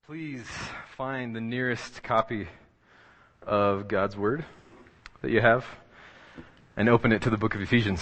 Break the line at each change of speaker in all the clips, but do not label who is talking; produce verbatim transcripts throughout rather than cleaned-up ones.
Please find the nearest copy of God's Word that you have and open it to the book of Ephesians.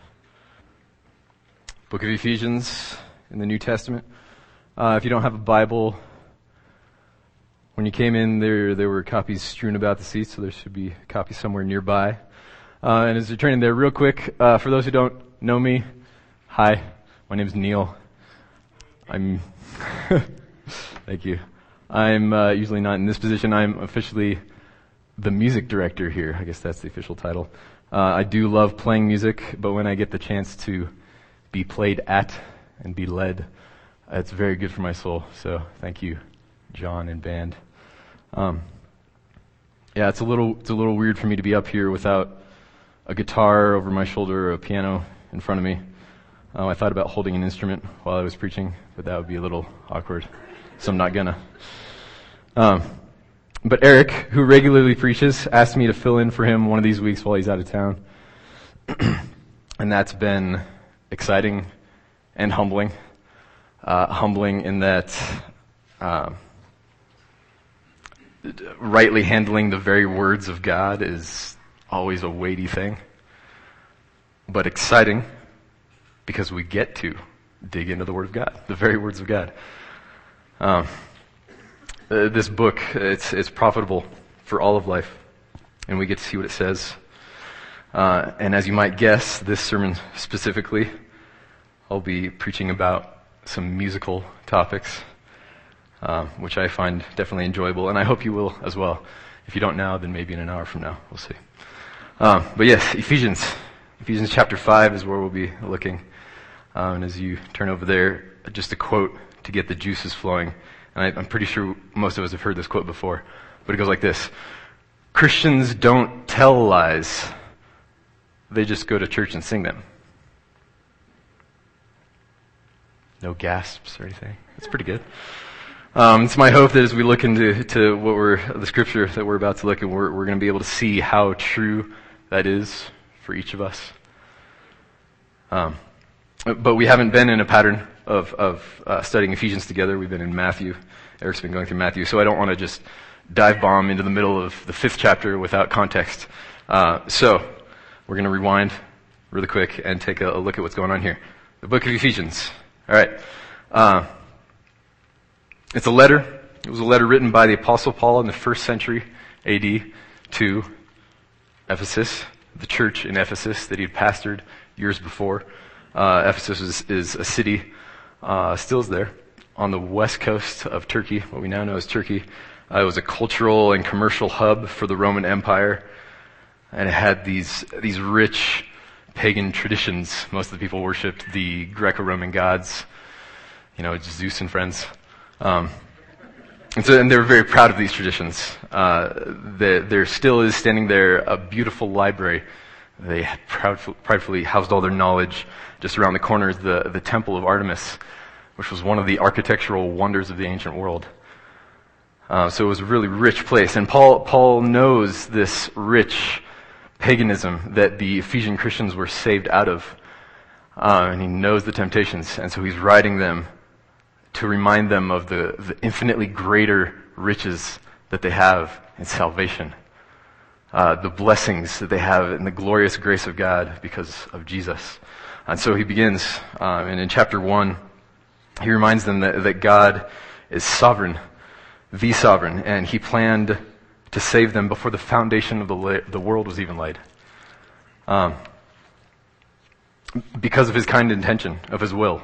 Book of Ephesians in the New Testament. Uh, if you don't have a Bible, when you came in, there there were copies strewn about the seats, so there should be a copy somewhere nearby. Uh, and as you're turning there, real quick, uh, for those who don't know me, hi, my name's Neil. I'm... Thank you. I'm uh, usually not in this position. I'm officially the music director here. I guess that's the official title. Uh, I do love playing music, but when I get the chance to be played at and be led, it's very good for my soul. So thank you, John and band. Um, yeah, it's a little it's a little weird for me to be up here without a guitar over my shoulder or a piano in front of me. Um, I thought about holding an instrument while I was preaching, but that would be a little awkward. So I'm not gonna. Um, but Eric, who regularly preaches, asked me to fill in for him one of these weeks while he's out of town. And that's been exciting and humbling. Uh, humbling in that uh, rightly handling the very words of God is always a weighty thing. But exciting because we get to dig into the Word of God, the very words of God. Um, uh, this book, it's it's profitable for all of life, and we get to see what it says. Uh, and as you might guess, this sermon specifically, I'll be preaching about some musical topics, uh, which I find definitely enjoyable, and I hope you will as well. If you don't now, then maybe in an hour from now, we'll see. Um, but yes, Ephesians. Ephesians chapter five is where we'll be looking. Um, and as you turn over there, just a quote to get the juices flowing. And I, I'm pretty sure most of us have heard this quote before, but it goes like this. Christians don't tell lies. They just go to church and sing them. No gasps or anything. That's pretty good. Um, it's my hope that as we look into to what we're, the scripture that we're about to look at, we're, we're going to be able to see how true that is for each of us. Um, but we haven't been in a pattern of, of uh, studying Ephesians together. We've been in Matthew. Eric's been going through Matthew. So I don't want to just dive bomb into the middle of the fifth chapter without context. Uh, so we're going to rewind really quick and take a, a look at what's going on here. The book of Ephesians. All right. Uh, it's a letter. It was a letter written by the Apostle Paul in the first century A D to Ephesus, the church in Ephesus that he'd pastored years before. Uh, Ephesus is, is a city, uh, still is there, on the west coast of Turkey, what we now know as Turkey. Uh, it was a cultural and commercial hub for the Roman Empire, and it had these these rich pagan traditions. Most of the people worshipped the Greco-Roman gods, you know, Zeus and friends. Um, and so, and they were very proud of these traditions. Uh, the, there still is standing there a beautiful library. They had proudful, pridefully housed all their knowledge. Just around the corner is the, the Temple of Artemis, which was one of the architectural wonders of the ancient world. Uh, so it was a really rich place. And Paul, Paul knows this rich paganism that the Ephesian Christians were saved out of. Uh, and he knows the temptations. And so he's writing them to remind them of the, the infinitely greater riches that they have in salvation. Uh, the blessings that they have in the glorious grace of God because of Jesus. And so he begins, uh, and in chapter one, he reminds them that, that God is sovereign, the sovereign, and he planned to save them before the foundation of the, la- the world was even laid. Um, because of his kind intention, of his will.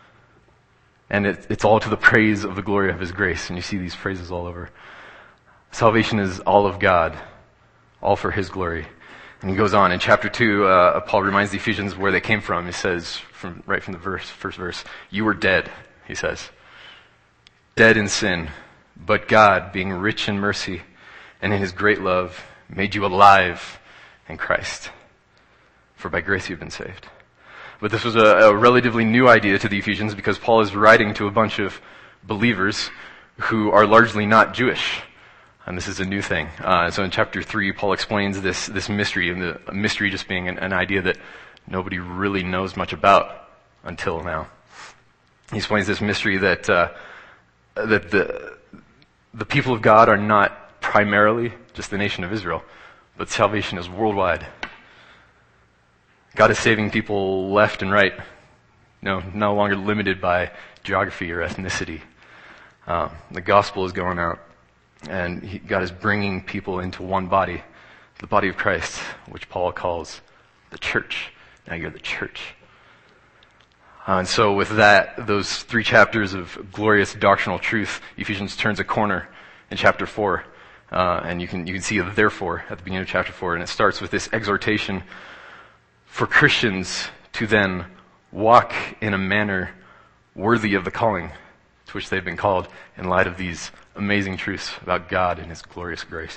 And it, it's all to the praise of the glory of his grace. And you see these phrases all over. Salvation is all of God, all for his glory. And he goes on in chapter two, uh, Paul reminds the Ephesians where they came from. He says, from right from the verse, first verse, you were dead, he says. Dead in sin, but God, being rich in mercy and in his great love, made you alive in Christ. For by grace you've been saved. But this was a, a relatively new idea to the Ephesians because Paul is writing to a bunch of believers who are largely not Jewish. And this is a new thing. Uh, so in chapter three, Paul explains this this mystery, and the mystery just being an, an idea that nobody really knows much about until now. He explains this mystery that uh, that the the people of God are not primarily just the nation of Israel, but salvation is worldwide. God is saving people left and right, no, no longer limited by geography or ethnicity. Um, the gospel is going out, and he, God is bringing people into one body, the body of Christ, which Paul calls the church. Now you're the church. Uh, and so with that, those three chapters of glorious doctrinal truth, Ephesians turns a corner in chapter four. Uh, and you can you can see a therefore at the beginning of chapter four. And it starts with this exhortation for Christians to then walk in a manner worthy of the calling to which they've been called in light of these amazing truths about God and His glorious grace.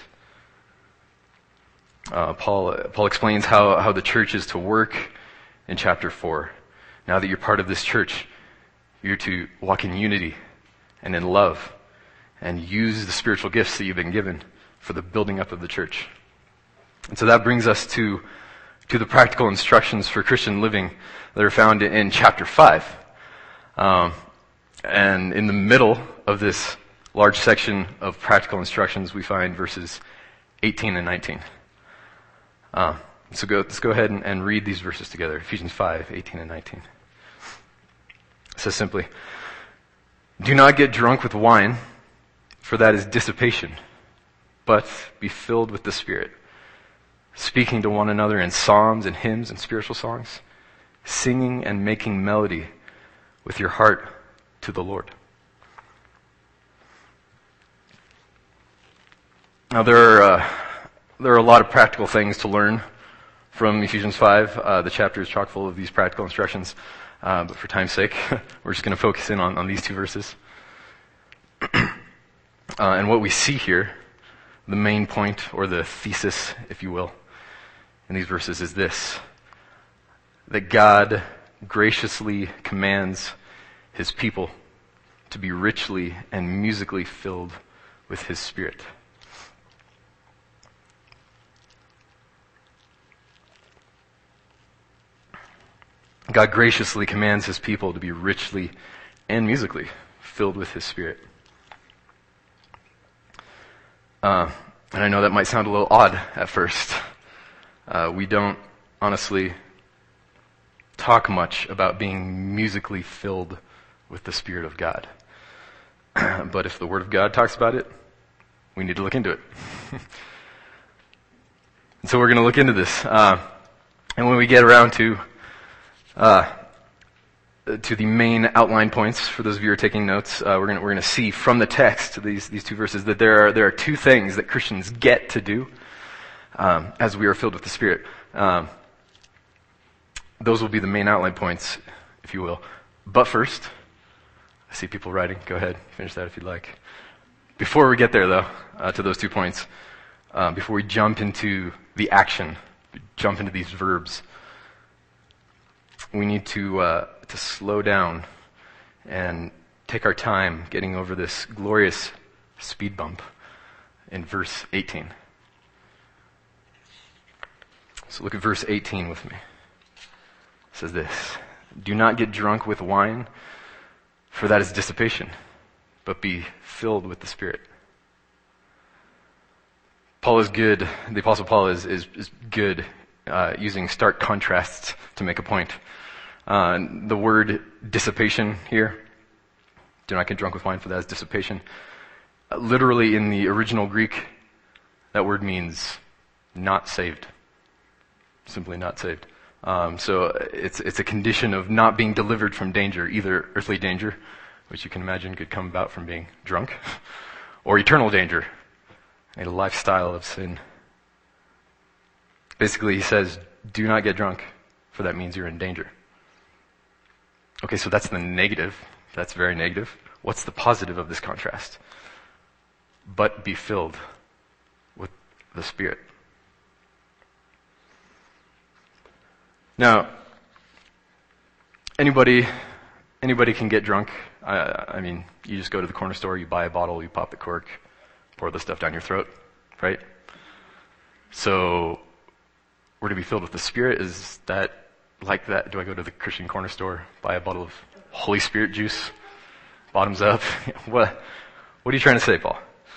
Uh, Paul Paul explains how, how the church is to work in chapter four. Now that you're part of this church, you're to walk in unity and in love and use the spiritual gifts that you've been given for the building up of the church. And so that brings us to, to the practical instructions for Christian living that are found in, in chapter five. Um, and in the middle of this large section of practical instructions, we find verses eighteen and nineteen. Uh, so go, let's go ahead and, and read these verses together. Ephesians five, eighteen and nineteen. It says simply, "Do not get drunk with wine, for that is dissipation, but be filled with the Spirit, speaking to one another in psalms and hymns and spiritual songs, singing and making melody with your heart to the Lord." Now there are, uh, there are a lot of practical things to learn from Ephesians five. Uh, the chapter is chock full of these practical instructions. Uh, but for time's sake, we're just going to focus in on, on these two verses. uh, and what we see here, the main point, or the thesis, if you will, in these verses is this: that God graciously commands His people to be richly and musically filled with His Spirit. God graciously commands His people to be richly and musically filled with His Spirit. Uh, and I know that might sound a little odd at first. Uh, we don't honestly talk much about being musically filled with the Spirit of God. But if the Word of God talks about it, we need to look into it. And so we're going to look into this. Uh, and when we get around to Uh, to the main outline points, for those of you who are taking notes, uh, we're going we're going to see from the text, these these two verses, that there are there are two things that Christians get to do um, as we are filled with the Spirit. Um, those will be the main outline points, if you will. But first, I see people writing. Go ahead, finish that if you'd like. Before we get there, though, uh, to those two points, uh, before we jump into the action, jump into these verbs, we need to uh, to slow down and take our time getting over this glorious speed bump in verse eighteen. So look at verse eighteen with me. It says this: "Do not get drunk with wine, for that is dissipation, but be filled with the Spirit." Paul is good, the Apostle Paul is, is, is good uh, using stark contrasts to make a point. Uh, the word dissipation here, do not get drunk with wine, for that is dissipation. Uh, literally in the original Greek, that word means not saved. Simply not saved. Um, so it's it's a condition of not being delivered from danger, either earthly danger, which you can imagine could come about from being drunk, or eternal danger, a lifestyle of sin. Basically, he says, do not get drunk, for that means you're in danger. Okay, so that's the negative. That's very negative. What's the positive of this contrast? But be filled with the Spirit. Now, anybody, anybody can get drunk. I, I mean, you just go to the corner store, you buy a bottle, you pop the cork, pour the stuff down your throat, right? So, we're to be filled with the Spirit. Is that like that? Do I go to the Christian corner store, buy a bottle of Holy Spirit juice, bottoms up? what, what are you trying to say, Paul?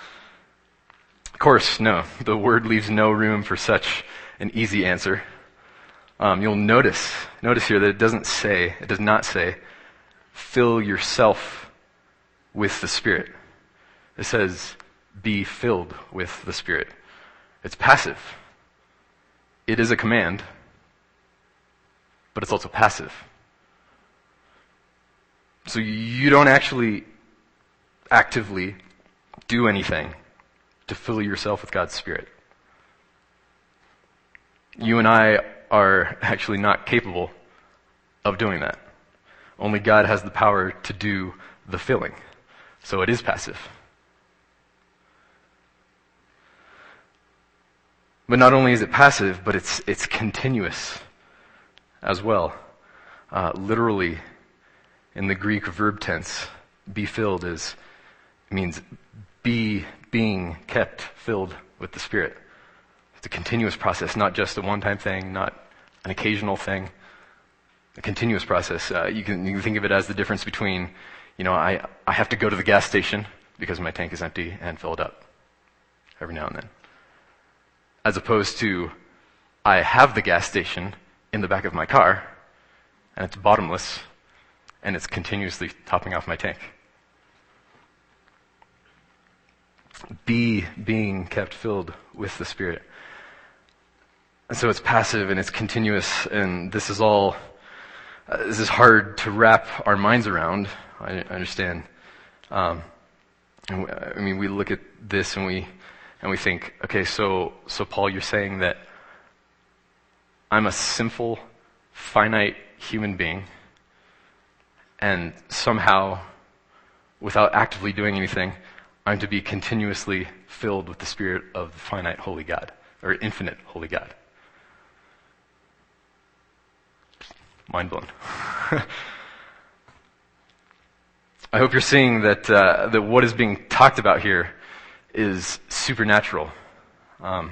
Of course, no. The word leaves no room for such an easy answer. Um, you'll notice, notice here that it doesn't say, it does not say, fill yourself with the Spirit. It says, be filled with the Spirit. It's passive. It is a command, but it's also passive. So you don't actually actively do anything to fill yourself with God's Spirit. You and I are actually not capable of doing that. Only God has the power to do the filling. So it is passive. But not only is it passive, but it's it's continuous as well. Uh, literally, in the Greek verb tense, be filled is means be being kept filled with the Spirit. It's a continuous process, not just a one-time thing, not an occasional thing. A continuous process. Uh, you can you can think of it as the difference between, you know, I I have to go to the gas station because my tank is empty and fill it up every now and then, as opposed to I have the gas station in the back of my car and it's bottomless and it's continuously topping off my tank. Be being kept filled with the Spirit. And so it's passive and it's continuous, and this is all, uh, this is hard to wrap our minds around, I, I understand. Um, and we, I mean, we look at this and we, and we think, okay, so, so Paul, you're saying that I'm a sinful, finite human being, and somehow, without actively doing anything, I'm to be continuously filled with the Spirit of the finite holy God, or infinite holy God. Mind blown. I hope you're seeing that uh, that what is being talked about here is supernatural. Um,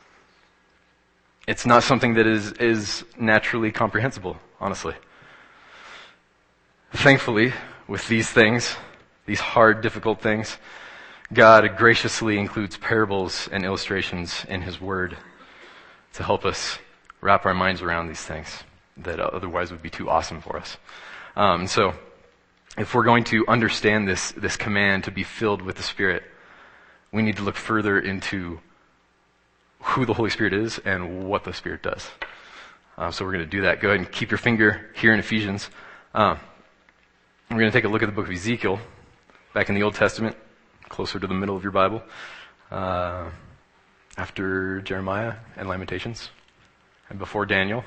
it's not something that is is naturally comprehensible, honestly. Thankfully, with these things, these hard, difficult things, God graciously includes parables and illustrations in His Word to help us wrap our minds around these things that otherwise would be too awesome for us. Um, so, if we're going to understand this this command to be filled with the Spirit, we need to look further into who the Holy Spirit is and what the Spirit does. Uh, so we're going to do that. Go ahead and keep your finger here in Ephesians. Um, we're going to take a look at the book of Ezekiel, back in the Old Testament, closer to the middle of your Bible, uh, after Jeremiah and Lamentations, and before Daniel.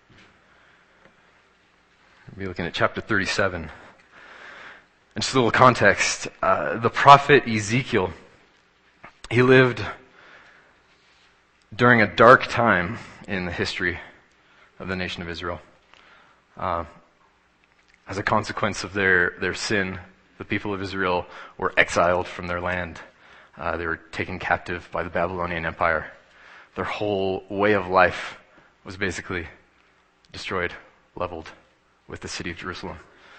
We'll be looking at chapter thirty-seven. And just a little context. Uh, the prophet Ezekiel, he lived during a dark time in the history of the nation of Israel. Uh, as a consequence of their, their sin, the people of Israel were exiled from their land. Uh, they were taken captive by the Babylonian Empire. Their whole way of life was basically destroyed, leveled with the city of Jerusalem.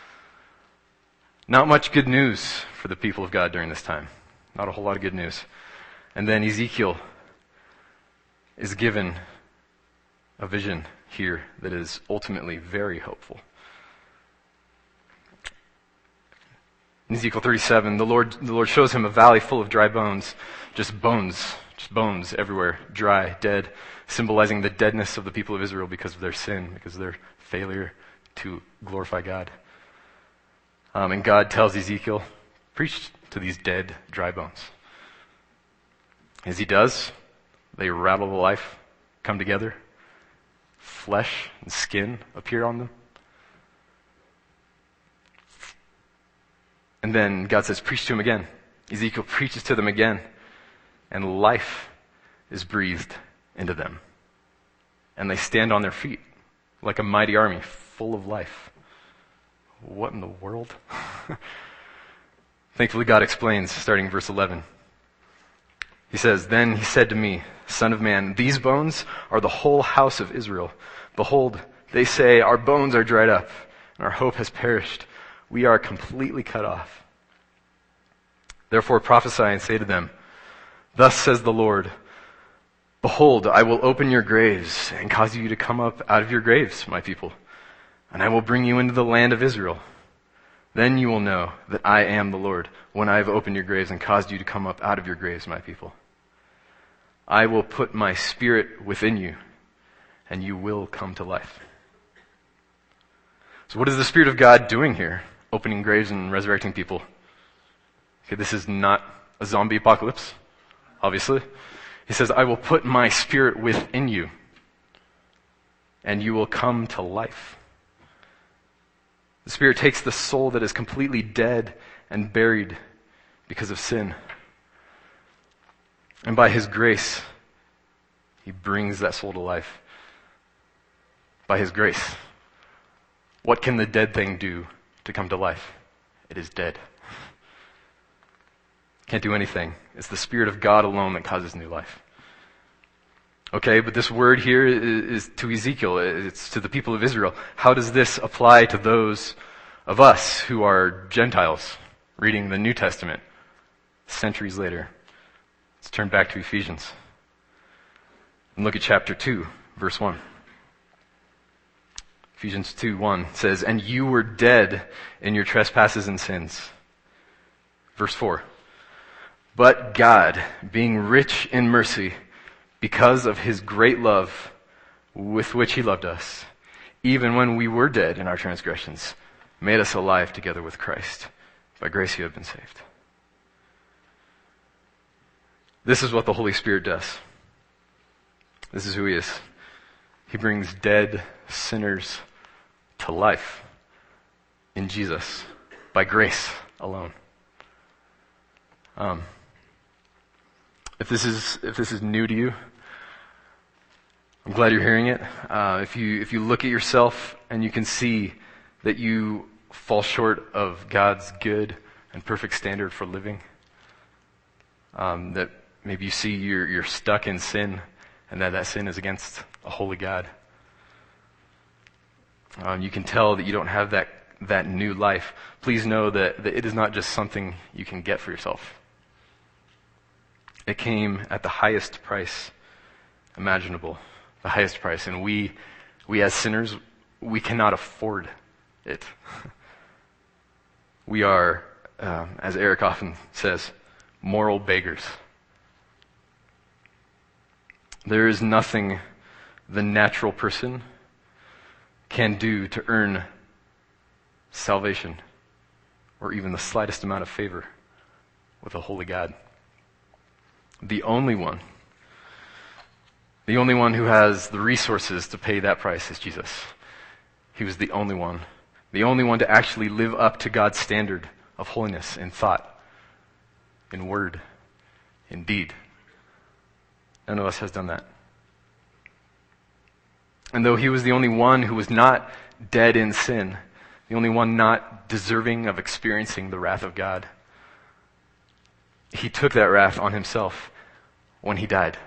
Not much good news for the people of God during this time. Not a whole lot of good news. And then Ezekiel is given a vision here that is ultimately very hopeful. In Ezekiel thirty-seven, the Lord, the Lord shows him a valley full of dry bones, just bones, just bones everywhere, dry, dead, symbolizing the deadness of the people of Israel because of their sin, because of their failure to glorify God. Um, and God tells Ezekiel, preach to these dead, dry bones. As he does, they rattle to life, come together, flesh and skin appear on them. And then God says, preach to him again. Ezekiel preaches to them again, and life is breathed into them. And they stand on their feet like a mighty army, full of life. What in the world? Thankfully, God explains, starting in verse eleven. He says, then he said to me, Son of man, these bones are the whole house of Israel. Behold, they say, our bones are dried up, and our hope has perished. We are completely cut off. Therefore prophesy and say to them, Thus says the Lord, behold, I will open your graves and cause you to come up out of your graves, my people, and I will bring you into the land of Israel. Then you will know that I am the Lord, when I have opened your graves and caused you to come up out of your graves, my people. I will put my spirit within you, and you will come to life. So what is the Spirit of God doing here? Opening graves and resurrecting people. Okay, this is not a zombie apocalypse, obviously. He says, I will put my spirit within you, and you will come to life. The Spirit takes the soul that is completely dead and buried because of sin. And by His grace, He brings that soul to life. By His grace. What can the dead thing do to come to life? It is dead. Can't do anything. It's the Spirit of God alone that causes new life. Okay, but this word here is to Ezekiel. It's to the people of Israel. How does this apply to those of us who are Gentiles reading the New Testament centuries later? Let's turn back to Ephesians and look at chapter two, verse one. Ephesians two one says, and you were dead in your trespasses and sins. Verse four. But God, being rich in mercy, because of His great love with which He loved us, even when we were dead in our transgressions, made us alive together with Christ. By grace you have been saved. This is what the Holy Spirit does. This is who He is. He brings dead sinners to life in Jesus by grace alone. Um, if this is if this is new to you, I'm glad you're hearing it. Uh, if you if you look at yourself and you can see that you fall short of God's good and perfect standard for living, um, that maybe you see you're you're stuck in sin, and that that sin is against a holy God. Um, you can tell that you don't have that, that new life. Please know that, that it is not just something you can get for yourself. It came at the highest price imaginable, the highest price. And we, we as sinners, we cannot afford it. We are, um, as Eric often says, moral beggars. There is nothing the natural person can do to earn salvation or even the slightest amount of favor with a holy God. The only one, the only one who has the resources to pay that price is Jesus. He was the only one, the only one to actually live up to God's standard of holiness in thought, in word, in deed. None of us has done that. And though He was the only one who was not dead in sin, the only one not deserving of experiencing the wrath of God, He took that wrath on Himself when He died.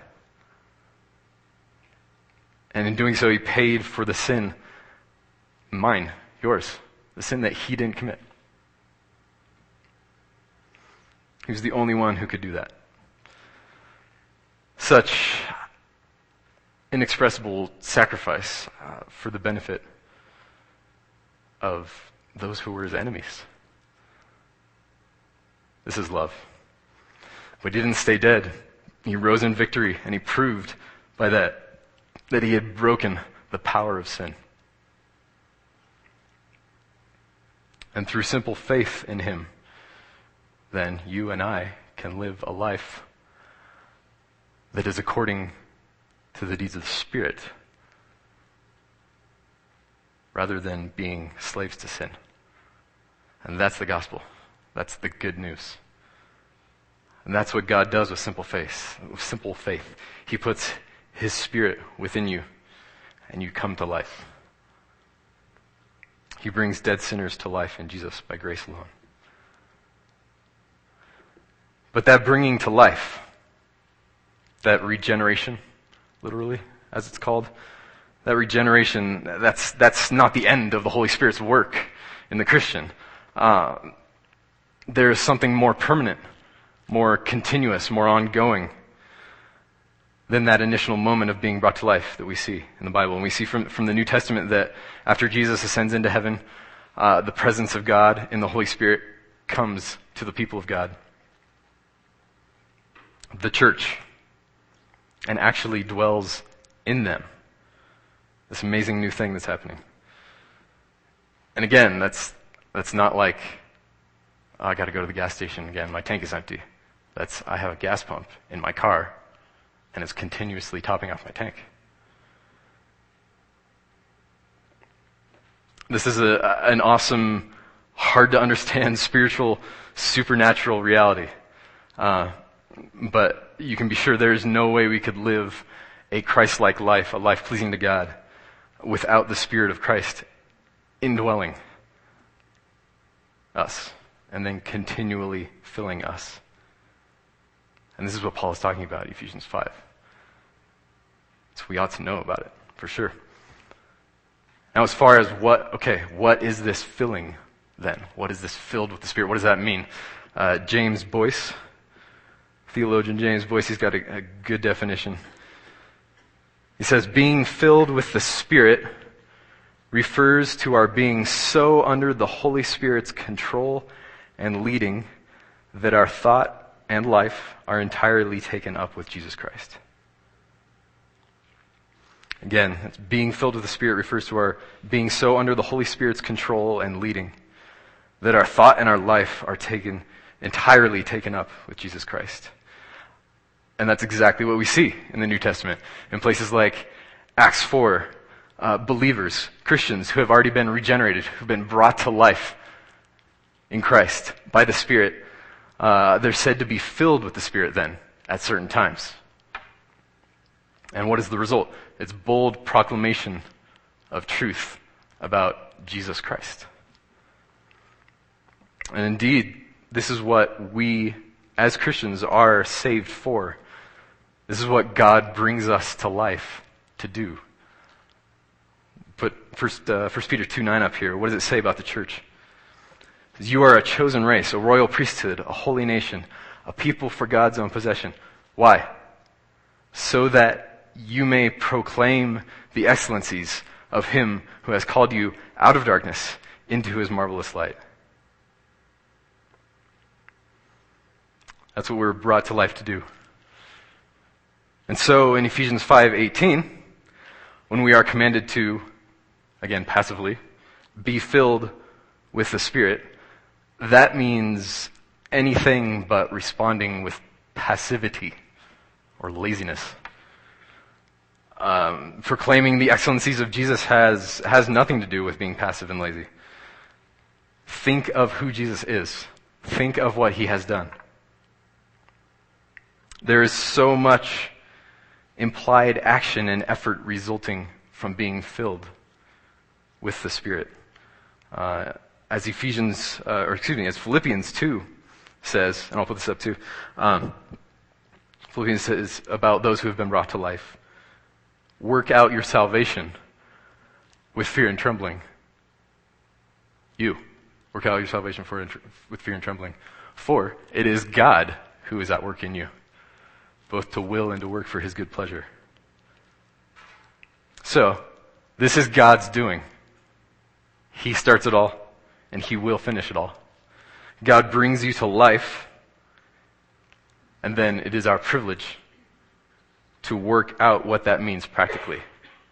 And in doing so, He paid for the sin, mine, yours, the sin that He didn't commit. He was the only one who could do that. Such inexpressible sacrifice uh, for the benefit of those who were His enemies. This is love. But He didn't stay dead. He rose in victory, and He proved by that that He had broken the power of sin. And through simple faith in Him, then you and I can live a life that is according to the deeds of the Spirit, rather than being slaves to sin. And that's the gospel. That's the good news. And that's what God does with simple faith. With simple faith. He puts His Spirit within you, and you come to life. He brings dead sinners to life in Jesus by grace alone. But that bringing to life, that regeneration, literally, as it's called, that regeneration, that's that's not the end of the Holy Spirit's work in the Christian. Uh, there is something more permanent, more continuous, more ongoing than that initial moment of being brought to life that we see in the Bible. And we see from, from the New Testament that after Jesus ascends into heaven, uh, the presence of God in the Holy Spirit comes to the people of God, the church, and actually dwells in them. This amazing new thing that's happening. And again, that's that's not like, oh, I got to go to the gas station again, my tank is empty. That's, I have a gas pump in my car, and it's continuously topping off my tank. This is a, an awesome, hard to understand spiritual, supernatural reality. Uh, but you can be sure there is no way we could live a Christ-like life, a life pleasing to God, without the Spirit of Christ indwelling us and then continually filling us. And this is what Paul is talking about in Ephesians five. So we ought to know about it, for sure. Now as far as what, okay, what is this filling then? What is this filled with the Spirit? What does that mean? Uh, James Boyce, theologian James Boyce, he's got a, a good definition. He says, being filled with the Spirit refers to our being so under the Holy Spirit's control and leading that our thought and life are entirely taken up with Jesus Christ. Again, it's being filled with the Spirit refers to our being so under the Holy Spirit's control and leading that our thought and our life are taken, entirely taken up with Jesus Christ. And that's exactly what we see in the New Testament. In places like Acts four, uh, believers, Christians who have already been regenerated, who've been brought to life in Christ by the Spirit, uh, they're said to be filled with the Spirit then at certain times. And what is the result? It's bold proclamation of truth about Jesus Christ. And indeed, this is what we as Christians are saved for. This is what God brings us to life to do. Put First, uh, First Peter two nine up here. What does it say about the church? It says, you are a chosen race, a royal priesthood, a holy nation, a people for God's own possession. Why? So that you may proclaim the excellencies of Him who has called you out of darkness into His marvelous light. That's what we're brought to life to do. And so in Ephesians five eighteen, when we are commanded to, again passively, be filled with the Spirit, that means anything but responding with passivity or laziness. Um, proclaiming the excellencies of Jesus has has nothing to do with being passive and lazy. Think of who Jesus is. Think of what He has done. There is so much implied action and effort resulting from being filled with the Spirit. Uh, as Ephesians, uh, or excuse me, as Philippians two says, and I'll put this up too, um, Philippians says about those who have been brought to life, work out your salvation with fear and trembling. You, work out your salvation for, with fear and trembling. For it is God who is at work in you, both to will and to work for His good pleasure. So, this is God's doing. He starts it all, and He will finish it all. God brings you to life, and then it is our privilege to work out what that means practically.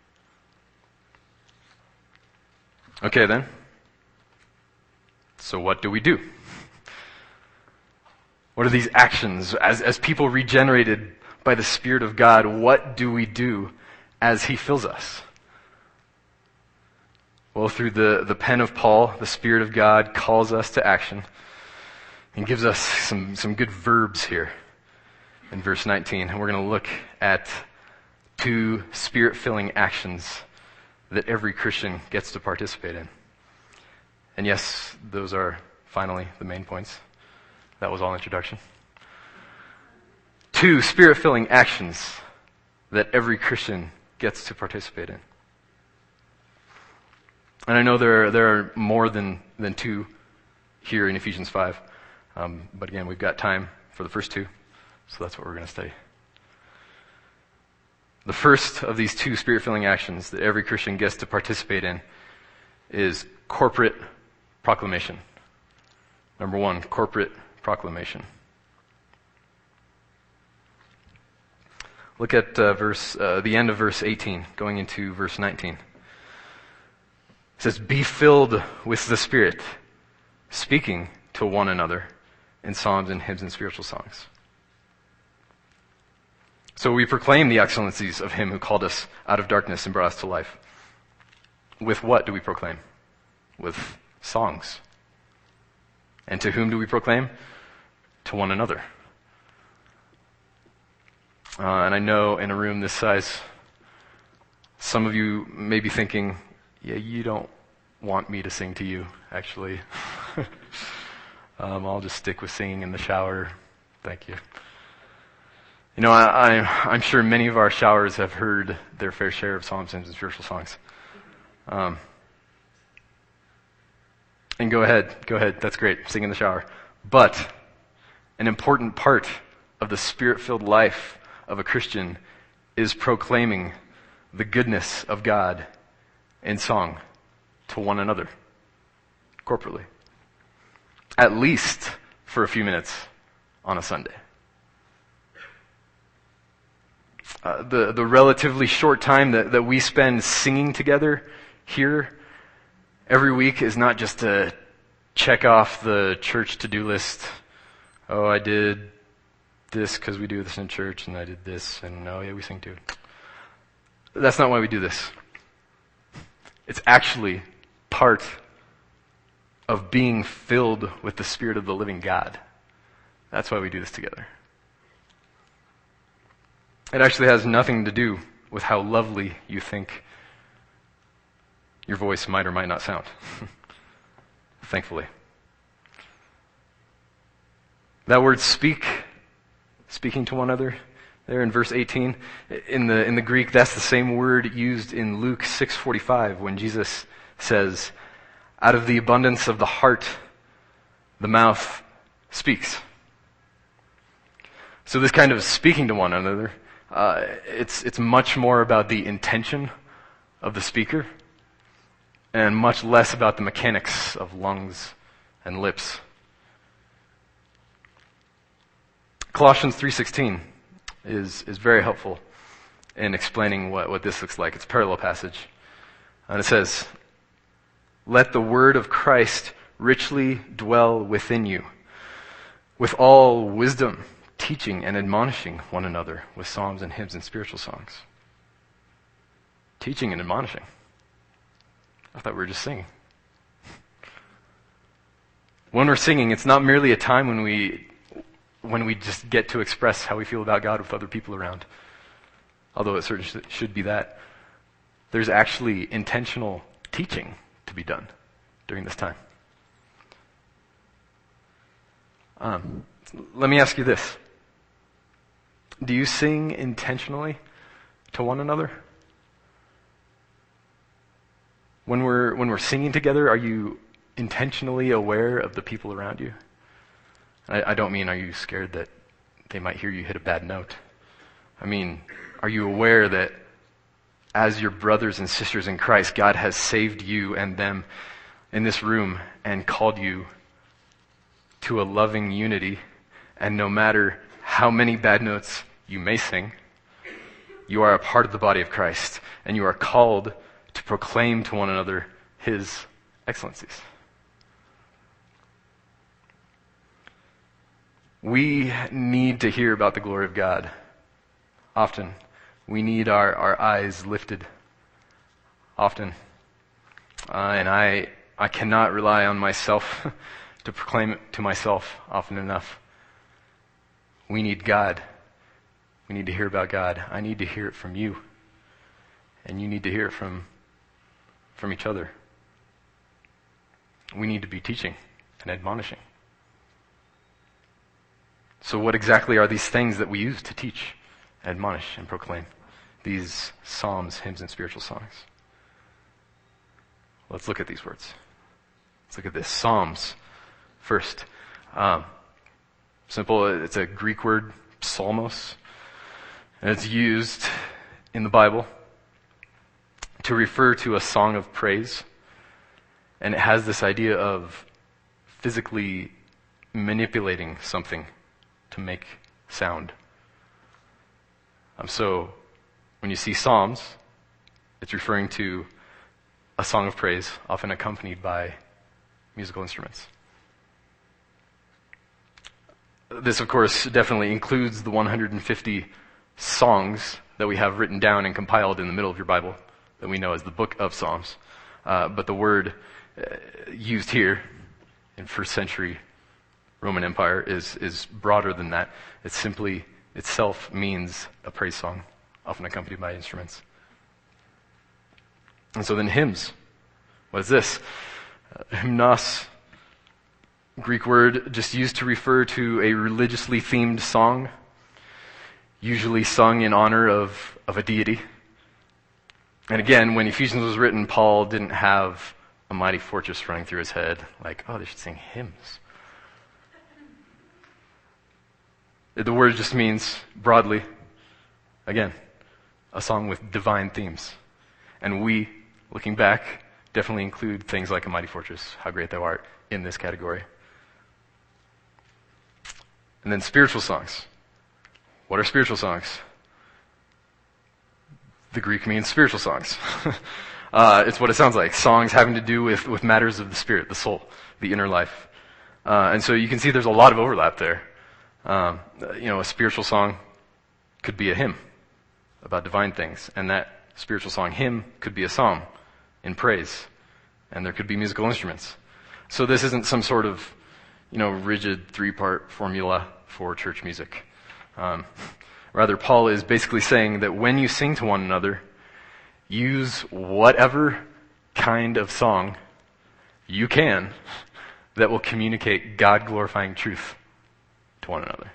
Okay then. So what do we do? What are these actions? As, as people regenerated by the Spirit of God, what do we do as He fills us? Well, through the, the pen of Paul, the Spirit of God calls us to action and gives us some, some good verbs here in verse nineteen. And we're going to look at two Spirit-filling actions that every Christian gets to participate in. And yes, those are finally the main points. That was all introduction. Two Spirit-filling actions that every Christian gets to participate in. And I know there are, there are more than, than two here in Ephesians five. Um, but again, we've got time for the first two, so that's what we're going to study. The first of these two spirit-filling actions that every Christian gets to participate in is corporate proclamation. Number one, corporate proclamation. Look at uh, verse, uh, the end of verse eighteen, going into verse nineteen. It says, "Be filled with the Spirit, speaking to one another in psalms and hymns and spiritual songs." So we proclaim the excellencies of Him who called us out of darkness and brought us to life. With what do we proclaim? With songs. And to whom do we proclaim? To one another. Uh, and I know in a room this size, some of you may be thinking, yeah, you don't want me to sing to you, actually. um, I'll just stick with singing in the shower. Thank you. You know, I, I, I'm sure many of our showers have heard their fair share of psalms, hymns, and spiritual songs. Um, and go ahead, go ahead, that's great, sing in the shower. But an important part of the Spirit-filled life of a Christian is proclaiming the goodness of God in song to one another, corporately. At least for a few minutes on a Sunday. Uh, the, the relatively short time that, that we spend singing together here every week is not just to check off the church to-do list. Oh, I did this because we do this in church, and I did this, and oh yeah, we sing too. That's not why we do this. It's actually part of being filled with the Spirit of the living God. That's why we do this together. It actually has nothing to do with how lovely you think your voice might or might not sound. Thankfully. That word speak, speaking to one another, there in verse eighteen, in the in the Greek, that's the same word used in Luke six forty-five when Jesus says, "Out of the abundance of the heart, the mouth speaks." So this kind of speaking to one another, uh, it's it's much more about the intention of the speaker, and much less about the mechanics of lungs and lips. Colossians three sixteen is is very helpful in explaining what, what this looks like. It's a parallel passage. And it says, "Let the word of Christ richly dwell within you, with all wisdom, teaching and admonishing one another with psalms and hymns and spiritual songs." Teaching and admonishing. I thought we were just singing. When we're singing, it's not merely a time when we when we just get to express how we feel about God with other people around, although it certainly should be that. There's actually intentional teaching to be done during this time. Um, let me ask you this. Do you sing intentionally to one another? When we're when we're singing together, are you intentionally aware of the people around you? I, I don't mean, are you scared that they might hear you hit a bad note? I mean, are you aware that as your brothers and sisters in Christ, God has saved you and them in this room and called you to a loving unity, and no matter how many bad notes you may sing, you are a part of the body of Christ, and you are called to proclaim to one another His excellencies. We need to hear about the glory of God. Often. We need our, our eyes lifted. Often. Uh, and I I cannot rely on myself to proclaim it to myself often enough. We need God. We need to hear about God. I need to hear it from you. And you need to hear it from, from each other. We need to be teaching and admonishing. So what exactly are these things that we use to teach, admonish, and proclaim? These psalms, hymns, and spiritual songs. Let's look at these words. Let's look at this. Psalms, first. Um, simple, it's a Greek word, psalmos. And it's used in the Bible to refer to a song of praise, and it has this idea of physically manipulating something to make sound. Um, so when you see Psalms, it's referring to a song of praise, often accompanied by musical instruments. This, of course, definitely includes the one hundred fifty songs that we have written down and compiled in the middle of your Bible that we know as the Book of Psalms. Uh, but the word uh, used here in first century Roman Empire is, is broader than that. It simply itself means a praise song, often accompanied by instruments. And so then hymns. What is this? Uh, hymnos, Greek word just used to refer to a religiously themed song, usually sung in honor of, of a deity. And again, when Ephesians was written, Paul didn't have a mighty fortress running through his head, like, oh, they should sing hymns. The word just means, broadly, again, a song with divine themes. And we, looking back, definitely include things like A Mighty Fortress, How Great Thou Art, in this category. And then spiritual songs. What are spiritual songs? The Greek means spiritual songs. uh, it's what it sounds like. Songs having to do with, with matters of the spirit, the soul, the inner life. Uh, and so you can see there's a lot of overlap there. Um, you know, a spiritual song could be a hymn about divine things. And that spiritual song, hymn, could be a psalm in praise. And there could be musical instruments. So this isn't some sort of, you know, rigid three-part formula for church music. Um, rather, Paul is basically saying that when you sing to one another, use whatever kind of song you can that will communicate God-glorifying truth to one another.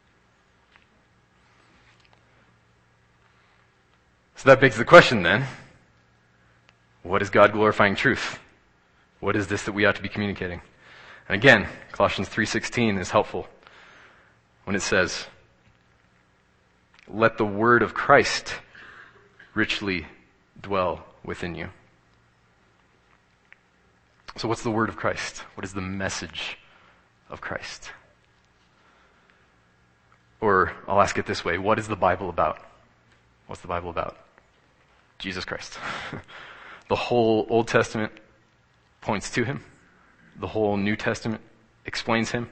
So that begs the question then, what is God-glorifying truth? What is this that we ought to be communicating? And again, Colossians three sixteen is helpful when it says, let the word of Christ richly dwell within you. So what's the word of Christ? What is the message of Christ? Or I'll ask it this way, what is the Bible about? What's the Bible about? Jesus Christ. The whole Old Testament points to him. The whole New Testament explains him.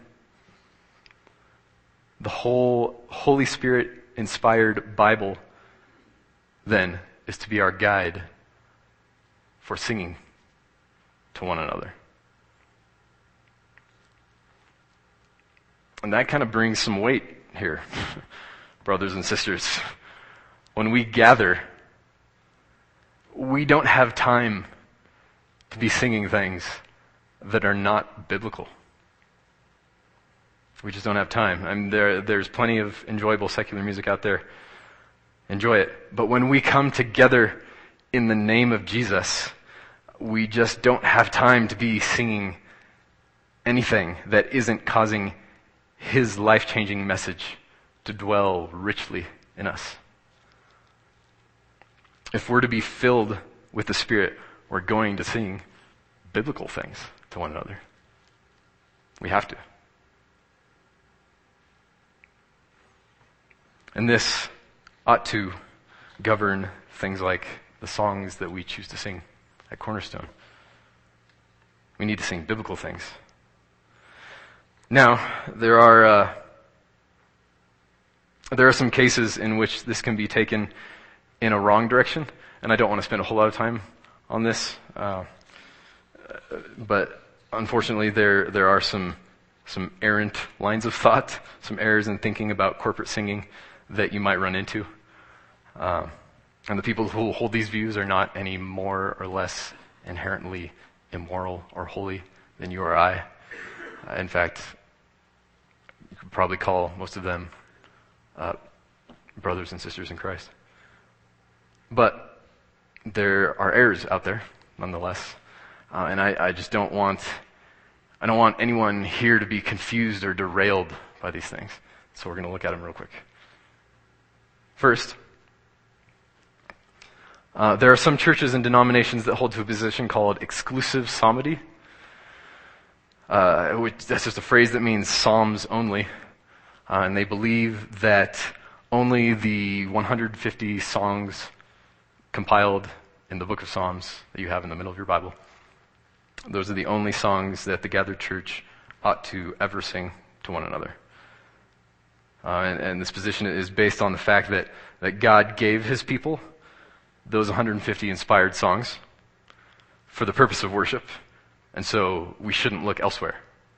The whole Holy Spirit inspired Bible then is to be our guide for singing to one another. And that kind of brings some weight here, brothers and sisters. When we gather, we don't have time to be singing things that are not biblical. We just don't have time. I mean, there, there's plenty of enjoyable secular music out there. Enjoy it. But when we come together in the name of Jesus, we just don't have time to be singing anything that isn't causing his life-changing message to dwell richly in us. If we're to be filled with the Spirit, we're going to sing biblical things to one another. We have to. And this ought to govern things like the songs that we choose to sing at Cornerstone. We need to sing biblical things. Now, there are uh, there are some cases in which this can be taken in a wrong direction, and I don't want to spend a whole lot of time on this. Uh, but unfortunately, there there are some some errant lines of thought, some errors in thinking about corporate singing that you might run into. Um, and the people who hold these views are not any more or less inherently immoral or holy than you or I. Uh, in fact, you could probably call most of them uh, brothers and sisters in Christ. But there are errors out there, nonetheless. Uh, and I, I just don't want, I don't want anyone here to be confused or derailed by these things. So we're going to look at them real quick. First, Uh, there are some churches and denominations that hold to a position called exclusive psalmody, uh, which that's just a phrase that means psalms only, uh, and they believe that only the one hundred fifty songs compiled in the book of Psalms that you have in the middle of your Bible, those are the only songs that the gathered church ought to ever sing to one another. Uh, and, and this position is based on the fact that, that God gave his people those one hundred fifty inspired songs for the purpose of worship, and so we shouldn't look elsewhere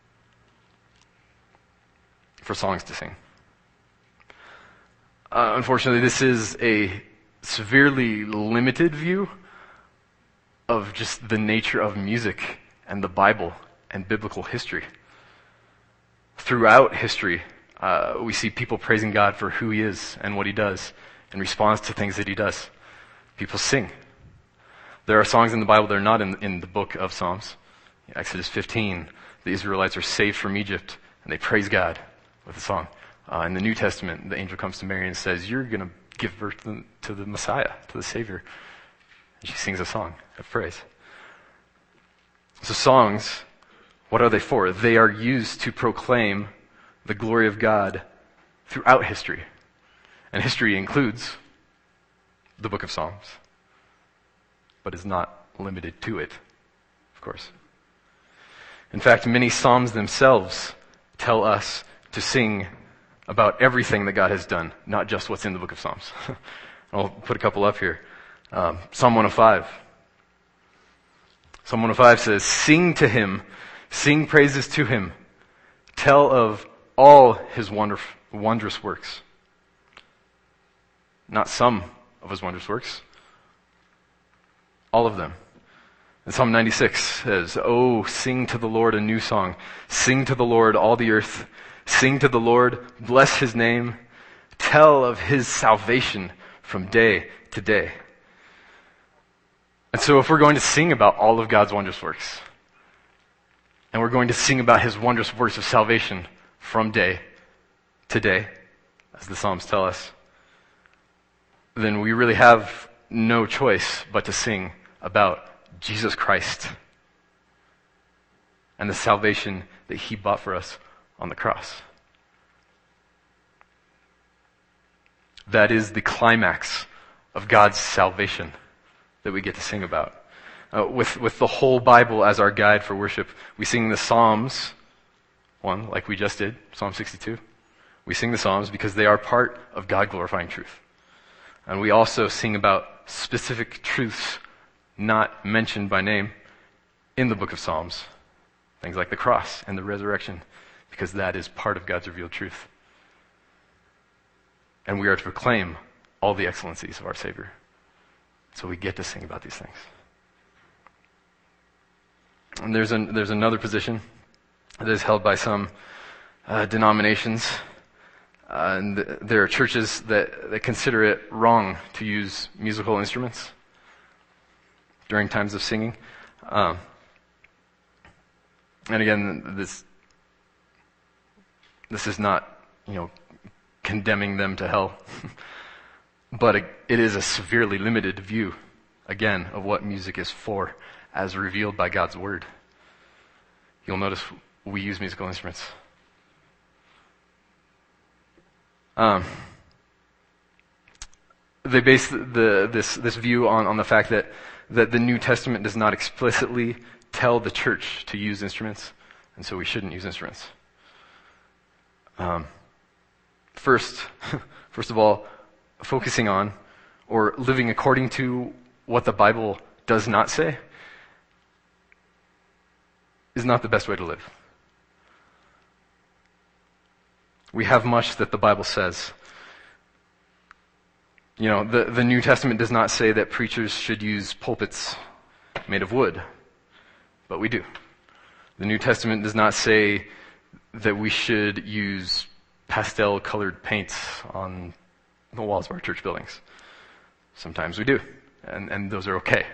for songs to sing. Uh, unfortunately, this is a severely limited view of just the nature of music and the Bible and biblical history. Throughout history, uh, we see people praising God for who he is and what he does in response to things that he does. People sing. There are songs in the Bible that are not in, in the book of Psalms. Exodus fifteen, the Israelites are saved from Egypt, and they praise God with a song. Uh, in the New Testament, the angel comes to Mary and says, you're going to give birth to the, to the Messiah, to the Savior. And she sings a song of praise. So songs, what are they for? They are used to proclaim the glory of God throughout history. And history includes the book of Psalms, but is not limited to it, of course. In fact, many Psalms themselves tell us to sing about everything that God has done, not just what's in the book of Psalms. I'll put a couple up here. Um, Psalm one oh five. Psalm one oh five says, sing to him, sing praises to him, tell of all his wonder, wondrous works. Not some of his wondrous works. All of them. And Psalm ninety-six says, oh, sing to the Lord a new song. Sing to the Lord all the earth. Sing to the Lord, bless his name. Tell of his salvation from day to day. And so if we're going to sing about all of God's wondrous works, and we're going to sing about his wondrous works of salvation from day to day, as the Psalms tell us, then we really have no choice but to sing about Jesus Christ and the salvation that he bought for us on the cross. That is the climax of God's salvation that we get to sing about. Uh, with, with the whole Bible as our guide for worship, we sing the Psalms, one, like we just did, Psalm sixty-two. We sing the Psalms because they are part of God-glorifying truth. And we also sing about specific truths not mentioned by name in the book of Psalms. Things like the cross and the resurrection, because that is part of God's revealed truth. And we are to proclaim all the excellencies of our Savior. So we get to sing about these things. And there's an, there's another position that is held by some uh, denominations. Uh, and th- there are churches that, that consider it wrong to use musical instruments during times of singing. Um, and again, this this is not, you know, condemning them to hell, but it, it is a severely limited view, again, of what music is for, as revealed by God's Word. You'll notice we use musical instruments. Um, they base the, this, this view on, on the fact that, that the New Testament does not explicitly tell the church to use instruments, and so we shouldn't use instruments. Um, first, first of all, focusing on or living according to what the Bible does not say is not the best way to live. We have much that the Bible says. You know, the, the New Testament does not say that preachers should use pulpits made of wood, but we do. The New Testament does not say that we should use pastel-colored paints on the walls of our church buildings. Sometimes we do, and, and those are okay.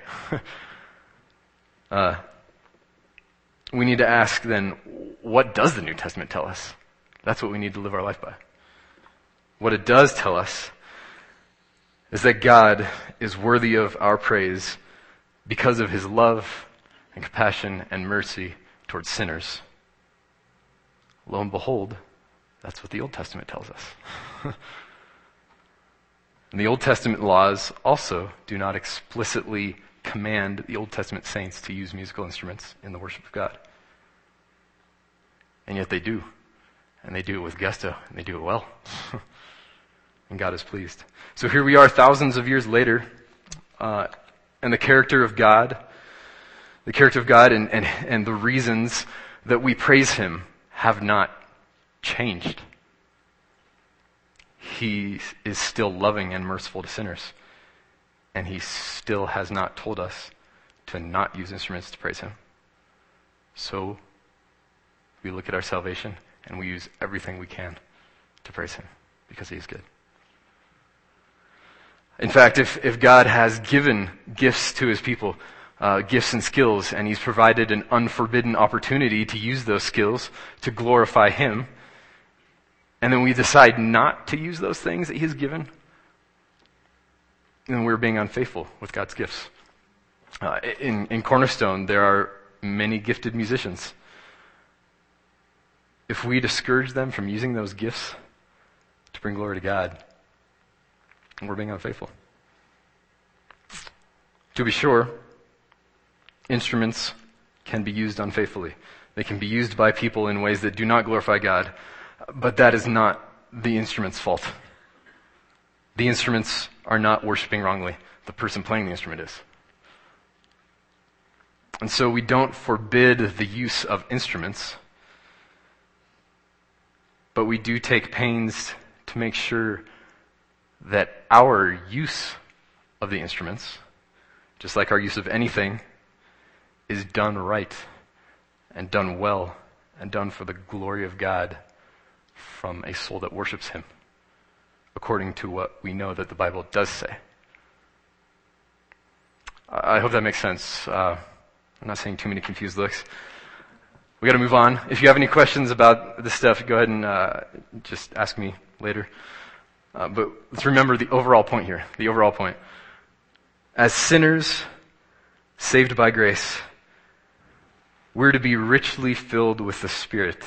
uh, we need to ask then, what does the New Testament tell us? That's what we need to live our life by. What it does tell us is that God is worthy of our praise because of his love and compassion and mercy towards sinners. Lo and behold, that's what the Old Testament tells us. And the Old Testament laws also do not explicitly command the Old Testament saints to use musical instruments in the worship of God. And yet they do. And they do it with gusto, and they do it well. And God is pleased. So here we are thousands of years later, uh, and the character of God, the character of God and, and, and the reasons that we praise him have not changed. He is still loving and merciful to sinners. And he still has not told us to not use instruments to praise him. So we look at our salvation and we use everything we can to praise him because he is good. In fact, if, if God has given gifts to his people, uh, gifts and skills, and he's provided an unforbidden opportunity to use those skills to glorify him, and then we decide not to use those things that he has given, then we're being unfaithful with God's gifts. Uh, in, in Cornerstone, there are many gifted musicians. If we discourage them from using those gifts to bring glory to God, we're being unfaithful. To be sure, instruments can be used unfaithfully. They can be used by people in ways that do not glorify God, but that is not the instrument's fault. The instruments are not worshiping wrongly. The person playing the instrument is. And so we don't forbid the use of instruments, but we do take pains to make sure that our use of the instruments, just like our use of anything, is done right and done well and done for the glory of God from a soul that worships him, according to what we know that the Bible does say. I hope that makes sense. Uh, I'm not saying too many confused looks. We got to move on. If you have any questions about this stuff, go ahead and uh, just ask me later. Uh, but let's remember the overall point here. The overall point. As sinners saved by grace, we're to be richly filled with the Spirit.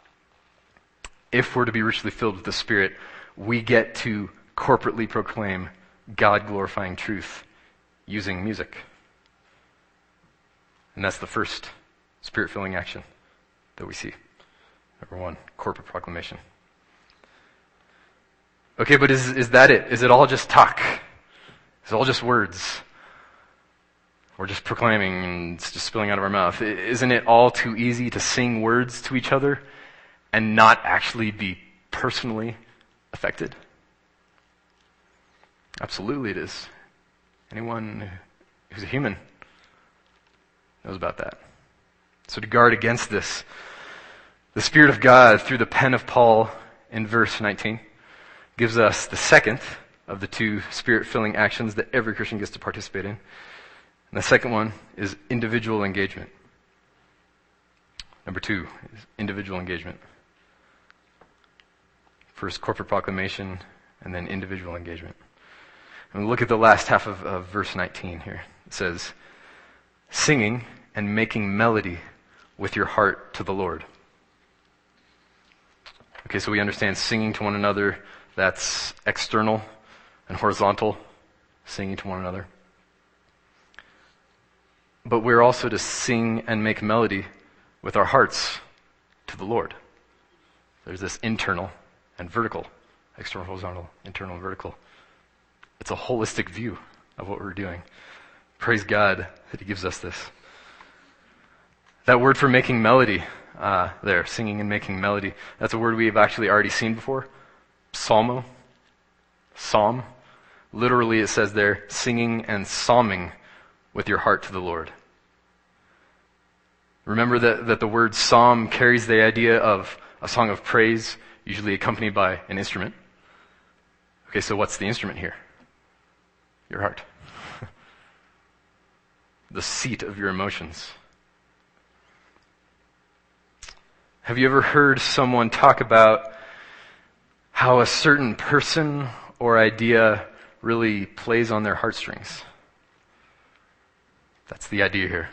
If we're to be richly filled with the Spirit, we get to corporately proclaim God-glorifying truth using music. And that's the first Spirit-filling action that we see. Number one, corporate proclamation. Okay, but is is that it? Is it all just talk? Is it all just words? We're just proclaiming and it's just spilling out of our mouth. Isn't it all too easy to sing words to each other and not actually be personally affected? Absolutely it is. Anyone who's a human knows about that. So to guard against this, the Spirit of God, through the pen of Paul in verse nineteen, gives us the second of the two Spirit-filling actions that every Christian gets to participate in. And the second one is individual engagement. Number two is individual engagement. First, corporate proclamation, and then individual engagement. And we look at the last half of, of verse nineteen here. It says, singing and making melody with your heart to the Lord. Okay, so we understand singing to one another, that's external and horizontal, singing to one another. But we're also to sing and make melody with our hearts to the Lord. There's this internal and vertical, external, horizontal, internal, and vertical. It's a holistic view of what we're doing. Praise God that he gives us this. That word for making melody, uh, there, singing and making melody, that's a word we've actually already seen before. Psalmo. Psalm. Literally it says there, singing and psalming with your heart to the Lord. Remember that, that the word psalm carries the idea of a song of praise, usually accompanied by an instrument. Okay, so what's the instrument here? Your heart. The seat of your emotions. Have you ever heard someone talk about how a certain person or idea really plays on their heartstrings. That's the idea here.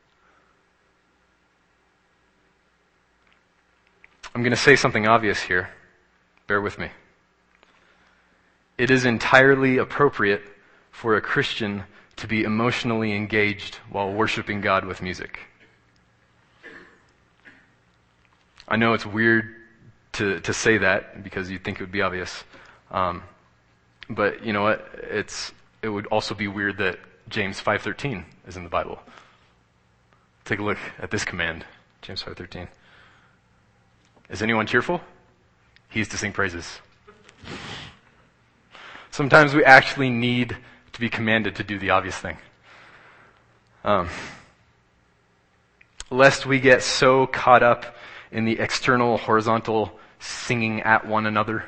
I'm going to say something obvious here. Bear with me. It is entirely appropriate for a Christian to be emotionally engaged while worshiping God with music. I know it's weird to, to say that because you'd think it would be obvious. Um, but you know what? It's, it would also be weird that James five thirteen is in the Bible. Take a look at this command, James five thirteen. Is anyone cheerful? He's to sing praises. Sometimes we actually need to be commanded to do the obvious thing. Um, lest we get so caught up in the external, horizontal singing at one another.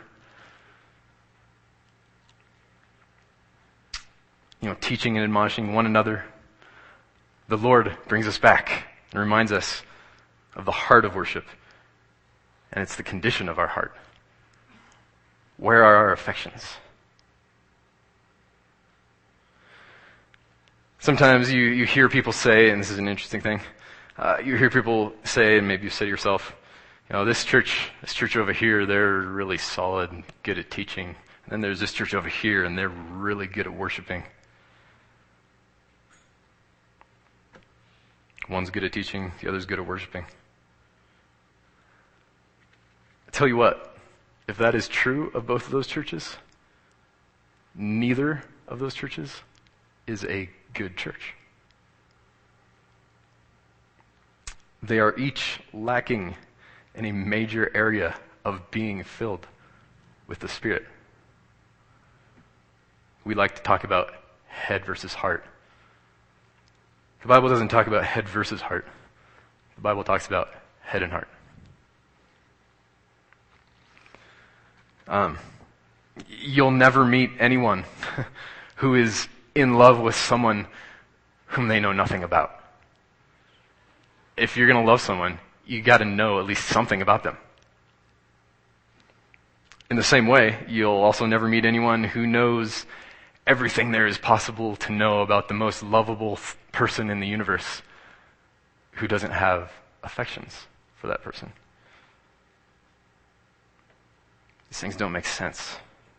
You know, teaching and admonishing one another. The Lord brings us back and reminds us of the heart of worship. And it's the condition of our heart. Where are our affections? Sometimes you, you hear people say, and this is an interesting thing, uh, you hear people say, and maybe you say to yourself, you know, this church, this church over here, they're really solid and good at teaching. And then there's this church over here, and they're really good at worshiping. One's good at teaching, the other's good at worshiping. I tell you what, if that is true of both of those churches, neither of those churches is a good church. They are each lacking in a major area of being filled with the Spirit. We like to talk about head versus heart. The Bible doesn't talk about head versus heart. The Bible talks about head and heart. Um, you'll never meet anyone who is in love with someone whom they know nothing about. If you're going to love someone, you got to know at least something about them. In the same way, you'll also never meet anyone who knows everything there is possible to know about the most lovable th- person in the universe who doesn't have affections for that person. These things don't make sense.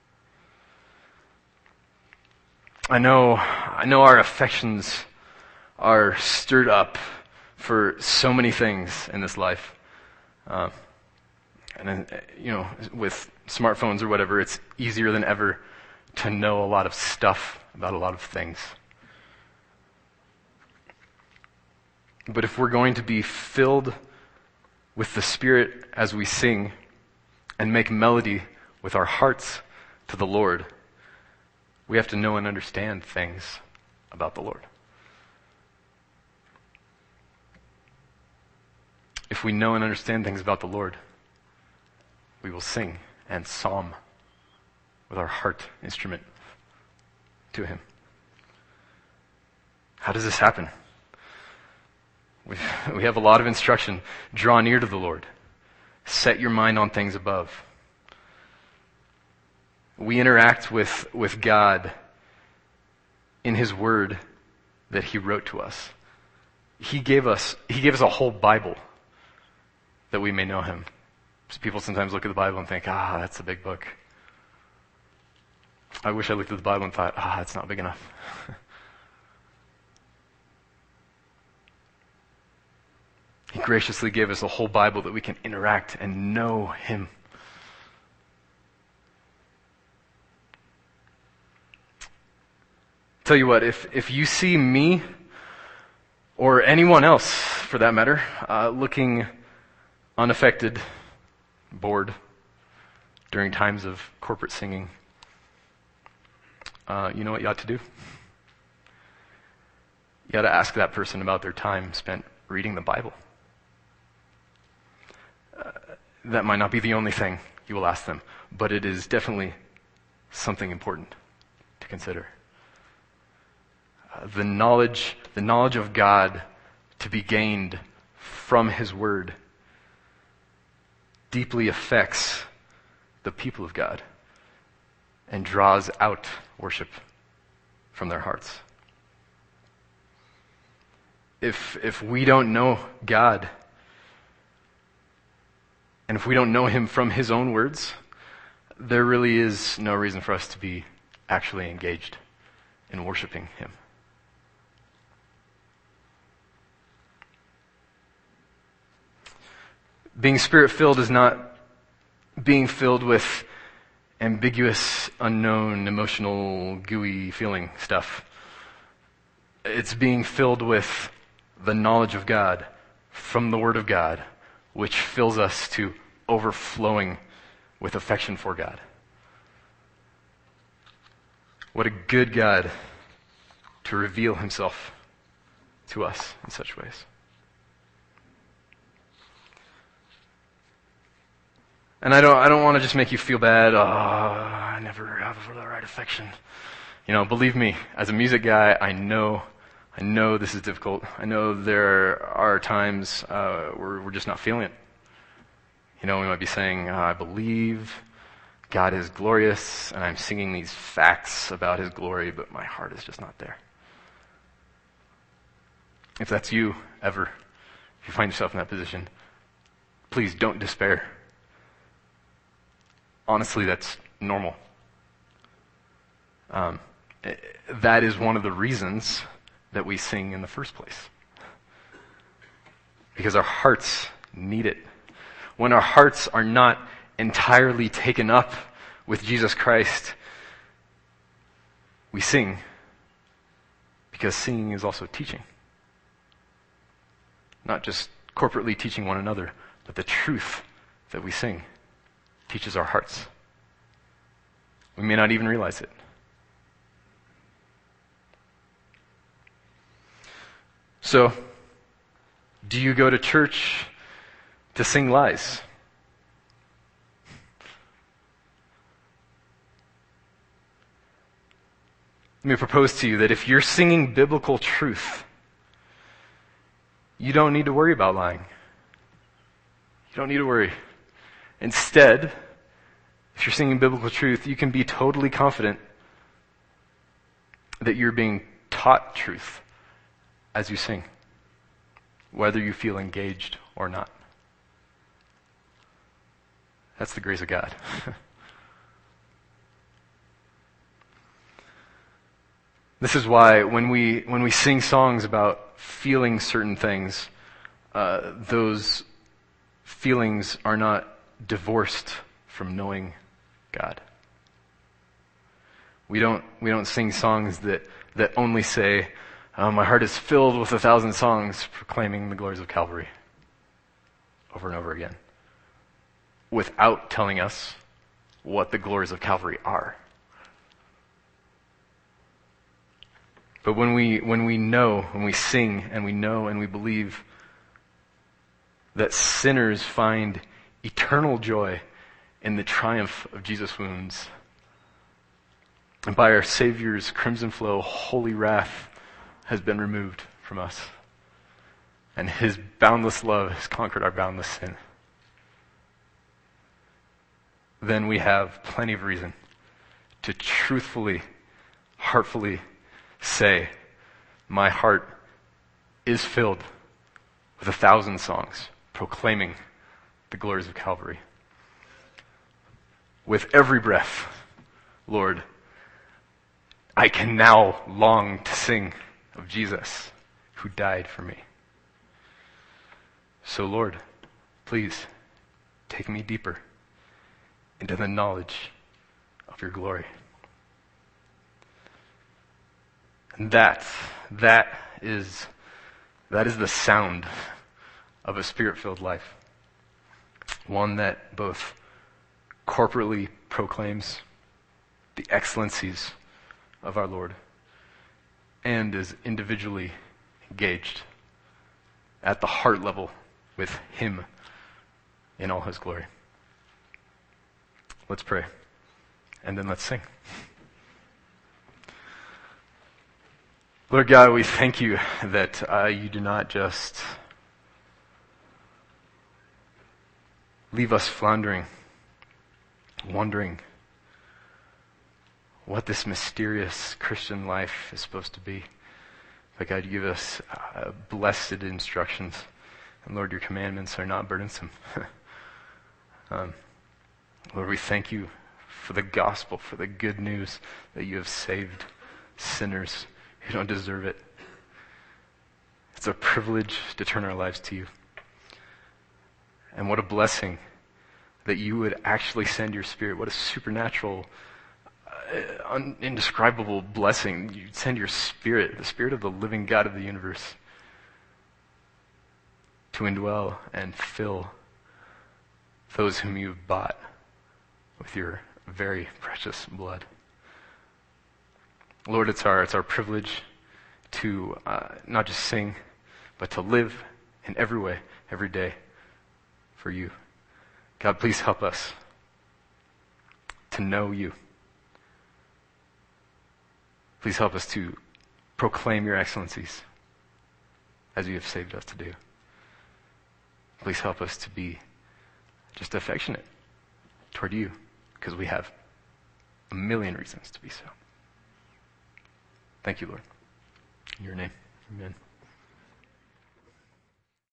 I know, I know our affections are stirred up for so many things in this life. Uh, and then, you know, with smartphones or whatever, it's easier than ever to know a lot of stuff about a lot of things. But if we're going to be filled with the Spirit as we sing and make melody with our hearts to the Lord, we have to know and understand things about the Lord. If we know and understand things about the Lord, we will sing and psalm with our heart instrument to Him. How does this happen? We, we have a lot of instruction. Draw near to the Lord. Set your mind on things above. We interact with, with God in His Word that He wrote to us. He gave us, He gave us a whole Bible that we may know Him. So people sometimes look at the Bible and think, ah, that's a big book. I wish I looked at the Bible and thought, ah, it's not big enough. He graciously gave us a whole Bible that we can interact and know Him. Tell you what, if, if you see me, or anyone else for that matter, uh, looking unaffected, bored, during times of corporate singing, uh, you know what you ought to do? You ought to ask that person about their time spent reading the Bible. Uh, that might not be the only thing you will ask them, but it is definitely something important to consider. Uh, the knowledge, the knowledge of God to be gained from His Word deeply affects the people of God. and draws out worship from their hearts. If, if we don't know God, and if we don't know him from his own words, there really is no reason for us to be actually engaged in worshiping him. Being Spirit-filled is not being filled with ambiguous, unknown, emotional, gooey feeling stuff. It's being filled with the knowledge of God from the Word of God, which fills us to overflowing with affection for God. What a good God to reveal himself to us in such ways. And I don't I don't want to just make you feel bad. Oh, I never have the right affection. You know, believe me, as a music guy, I know I know this is difficult. I know there are times uh, where we're just not feeling it. You know, we might be saying, uh, I believe God is glorious, and I'm singing these facts about his glory, but my heart is just not there. If that's you, ever, if you find yourself in that position, please don't despair. Honestly, that's normal. Um, that is one of the reasons that we sing in the first place. Because our hearts need it. When our hearts are not entirely taken up with Jesus Christ, we sing because singing is also teaching. Not just corporately teaching one another, but the truth that we sing teaches our hearts. We may not even realize it. So, do you go to church to sing lies? Let me propose to you that if you're singing biblical truth, you don't need to worry about lying. You don't need to worry. Instead, if you're singing biblical truth, you can be totally confident that you're being taught truth as you sing, whether you feel engaged or not. That's the grace of God. This is why when we when we sing songs about feeling certain things, uh, those feelings are not divorced from knowing God. We don't we don't sing songs that, that only say, oh, my heart is filled with a thousand songs proclaiming the glories of Calvary over and over again, without telling us what the glories of Calvary are. But when we when we know, when we sing and we know and we believe that sinners find eternal joy in the triumph of Jesus' wounds, and by our Savior's crimson flow, holy wrath has been removed from us, and his boundless love has conquered our boundless sin, then we have plenty of reason to truthfully, heartfully say, my heart is filled with a thousand songs proclaiming the glories of Calvary. With every breath, Lord, I can now long to sing of Jesus who died for me. So Lord, please take me deeper into the knowledge of your glory. And that, that is, that is the sound of a Spirit-filled life. One that both corporately proclaims the excellencies of our Lord and is individually engaged at the heart level with him in all his glory. Let's pray, and then let's sing. Lord God, we thank you that uh, you do not just leave us floundering, wondering, what this mysterious Christian life is supposed to be. But God, you give us uh, blessed instructions. And Lord, your commandments are not burdensome. um, Lord, we thank you for the gospel, for the good news that you have saved sinners who don't deserve it. It's a privilege to turn our lives to you. And what a blessing that you would actually send your Spirit. What a supernatural, uh, un- indescribable blessing. You'd send your Spirit, the Spirit of the living God of the universe, to indwell and fill those whom you've bought with your very precious blood. Lord, it's our, it's our privilege to uh, not just sing, but to live in every way, every day for you. God, please help us to know you. Please help us to proclaim your excellencies as you have saved us to do. Please help us to be just affectionate toward you, because we have a million reasons to be so. Thank you, Lord. In your name, amen.